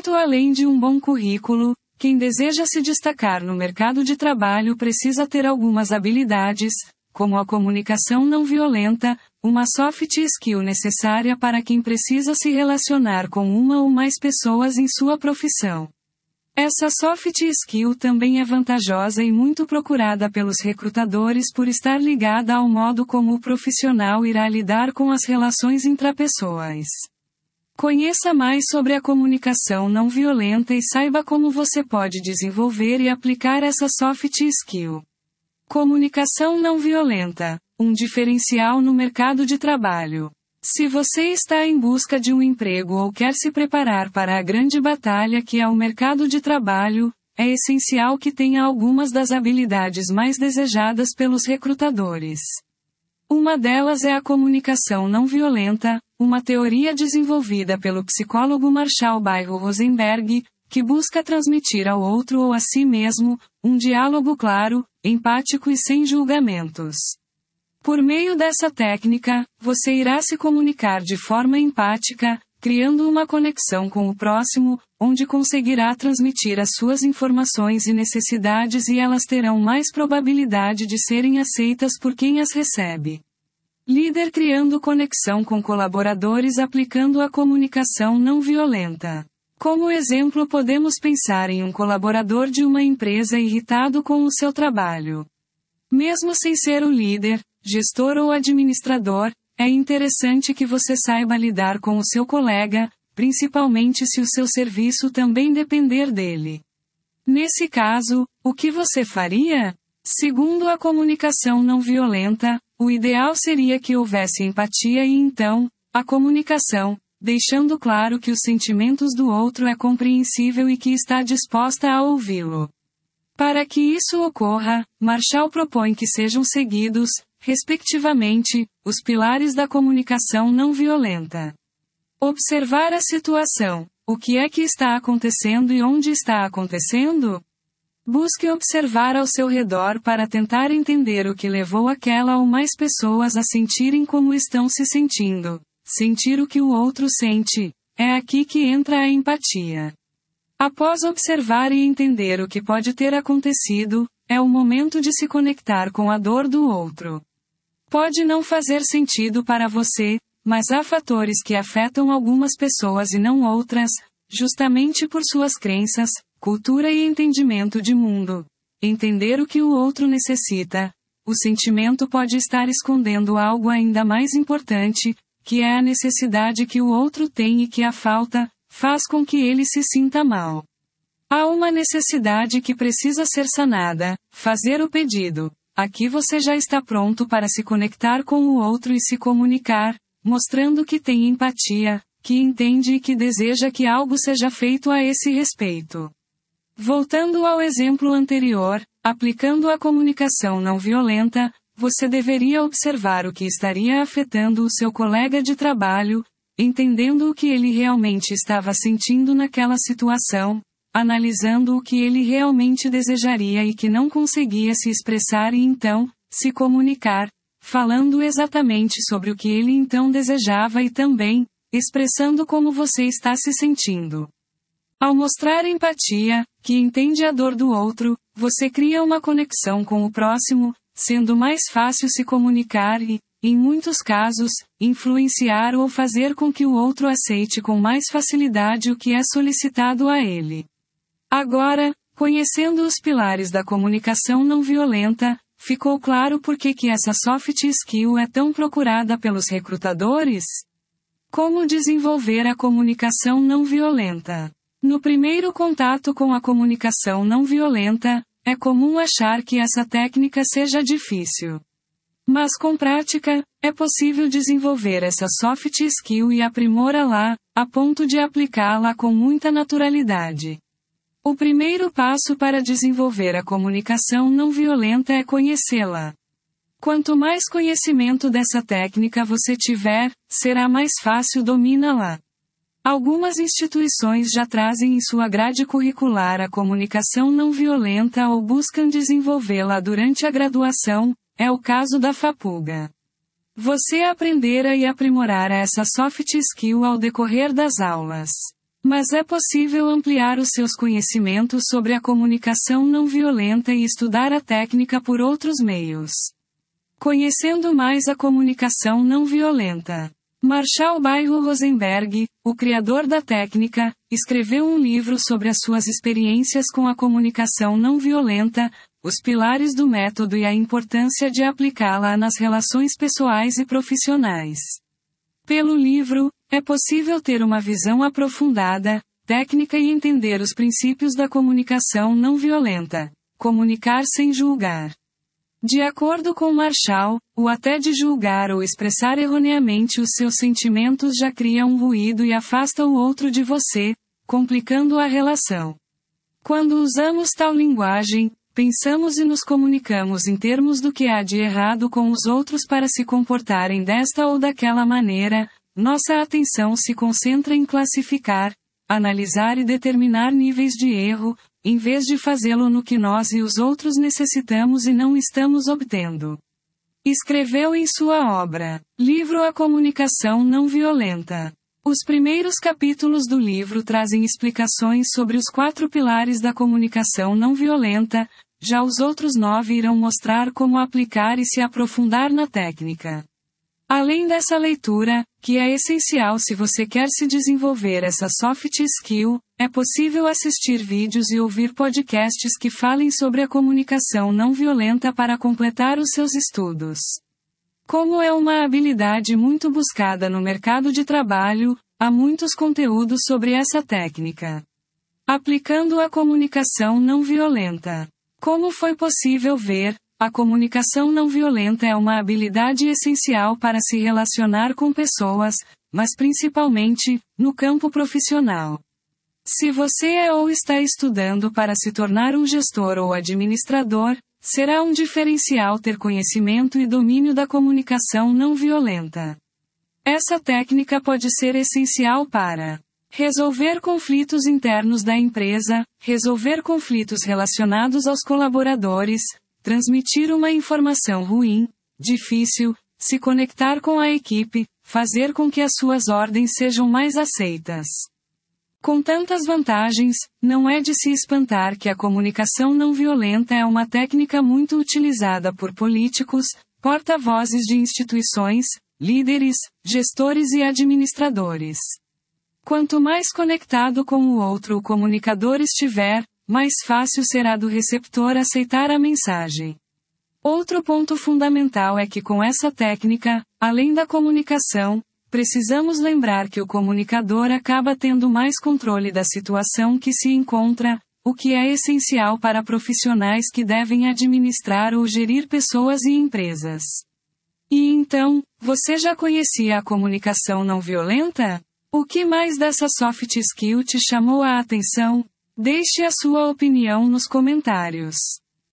Muito além de um bom currículo, quem deseja se destacar no mercado de trabalho precisa ter algumas habilidades, como a comunicação não violenta, uma soft skill necessária para quem precisa se relacionar com uma ou mais pessoas em sua profissão. Essa soft skill também é vantajosa e muito procurada pelos recrutadores por estar ligada ao modo como o profissional irá lidar com as relações intrapessoais. Conheça mais sobre a comunicação não violenta e saiba como você pode desenvolver e aplicar essa soft skill. Comunicação não violenta, um diferencial no mercado de trabalho. Se você está em busca de um emprego ou quer se preparar para a grande batalha que é o mercado de trabalho, é essencial que tenha algumas das habilidades mais desejadas pelos recrutadores. Uma delas é a comunicação não violenta, uma teoria desenvolvida pelo psicólogo Marshall Bairro Rosenberg, que busca transmitir ao outro ou a si mesmo, um diálogo claro, empático e sem julgamentos. Por meio dessa técnica, você irá se comunicar de forma empática, criando uma conexão com o próximo, onde conseguirá transmitir as suas informações e necessidades e elas terão mais probabilidade de serem aceitas por quem as recebe. Líder criando conexão com colaboradores aplicando a comunicação não violenta. Como exemplo, podemos pensar em um colaborador de uma empresa irritado com o seu trabalho. Mesmo sem ser o líder, gestor ou administrador, é interessante que você saiba lidar com o seu colega, principalmente se o seu serviço também depender dele. Nesse caso, o que você faria? Segundo a comunicação não violenta, o ideal seria que houvesse empatia e então, a comunicação, deixando claro que os sentimentos do outro é compreensível e que está disposta a ouvi-lo. Para que isso ocorra, Marshall propõe que sejam seguidos, respectivamente, os pilares da comunicação não violenta. Observar a situação. O que é que está acontecendo e onde está acontecendo? Busque observar ao seu redor para tentar entender o que levou aquela ou mais pessoas a sentirem como estão se sentindo. Sentir o que o outro sente. É aqui que entra a empatia. Após observar e entender o que pode ter acontecido, é o momento de se conectar com a dor do outro. Pode não fazer sentido para você, mas há fatores que afetam algumas pessoas e não outras, justamente por suas crenças, cultura e entendimento de mundo. Entender o que o outro necessita. O sentimento pode estar escondendo algo ainda mais importante, que é a necessidade que o outro tem e que a falta, faz com que ele se sinta mal. Há uma necessidade que precisa ser sanada, fazer o pedido. Aqui você já está pronto para se conectar com o outro e se comunicar, mostrando que tem empatia, que entende e que deseja que algo seja feito a esse respeito. Voltando ao exemplo anterior, aplicando a comunicação não violenta, você deveria observar o que estaria afetando o seu colega de trabalho, entendendo o que ele realmente estava sentindo naquela situação, analisando o que ele realmente desejaria e que não conseguia se expressar e então, se comunicar, falando exatamente sobre o que ele então desejava e também, expressando como você está se sentindo. Ao mostrar empatia, que entende a dor do outro, você cria uma conexão com o próximo, sendo mais fácil se comunicar e, em muitos casos, influenciar ou fazer com que o outro aceite com mais facilidade o que é solicitado a ele. Agora, conhecendo os pilares da comunicação não violenta, ficou claro por que essa soft skill é tão procurada pelos recrutadores? Como desenvolver a comunicação não violenta? No primeiro contato com a comunicação não violenta, é comum achar que essa técnica seja difícil. Mas com prática, é possível desenvolver essa soft skill e aprimorá-la, a ponto de aplicá-la com muita naturalidade. O primeiro passo para desenvolver a comunicação não violenta é conhecê-la. Quanto mais conhecimento dessa técnica você tiver, será mais fácil dominá-la. Algumas instituições já trazem em sua grade curricular a comunicação não violenta ou buscam desenvolvê-la durante a graduação, é o caso da FAPUGA. Você aprenderá e aprimorará essa soft skill ao decorrer das aulas. Mas é possível ampliar os seus conhecimentos sobre a comunicação não violenta e estudar a técnica por outros meios. Conhecendo mais a comunicação não violenta. Marshall Bairro Rosenberg, o criador da técnica, escreveu um livro sobre as suas experiências com a comunicação não violenta, os pilares do método e a importância de aplicá-la nas relações pessoais e profissionais. Pelo livro, é possível ter uma visão aprofundada, técnica e entender os princípios da comunicação não violenta. Comunicar sem julgar. De acordo com Marshall, o até de julgar ou expressar erroneamente os seus sentimentos já cria um ruído e afasta o outro de você, complicando a relação. Quando usamos tal linguagem, pensamos e nos comunicamos em termos do que há de errado com os outros para se comportarem desta ou daquela maneira, nossa atenção se concentra em classificar, analisar e determinar níveis de erro, em vez de fazê-lo no que nós e os outros necessitamos e não estamos obtendo. Escreveu em sua obra, Livro A Comunicação Não Violenta. Os primeiros capítulos do livro trazem explicações sobre os 4 pilares da comunicação não violenta, já os outros 9 irão mostrar como aplicar e se aprofundar na técnica. Além dessa leitura, que é essencial se você quer se desenvolver essa soft skill, é possível assistir vídeos e ouvir podcasts que falem sobre a comunicação não violenta para completar os seus estudos. Como é uma habilidade muito buscada no mercado de trabalho, há muitos conteúdos sobre essa técnica. Aplicando a comunicação não violenta. Como foi possível ver, a comunicação não violenta é uma habilidade essencial para se relacionar com pessoas, mas principalmente, no campo profissional. Se você é ou está estudando para se tornar um gestor ou administrador, será um diferencial ter conhecimento e domínio da comunicação não violenta. Essa técnica pode ser essencial para resolver conflitos internos da empresa, resolver conflitos relacionados aos colaboradores, transmitir uma informação ruim, difícil, se conectar com a equipe, fazer com que as suas ordens sejam mais aceitas. Com tantas vantagens, não é de se espantar que a comunicação não violenta é uma técnica muito utilizada por políticos, porta-vozes de instituições, líderes, gestores e administradores. Quanto mais conectado com o outro o comunicador estiver, mais fácil será do receptor aceitar a mensagem. Outro ponto fundamental é que com essa técnica, além da comunicação, precisamos lembrar que o comunicador acaba tendo mais controle da situação que se encontra, o que é essencial para profissionais que devem administrar ou gerir pessoas e empresas. E então, você já conhecia a comunicação não violenta? O que mais dessa soft skill te chamou a atenção? Deixe a sua opinião nos comentários.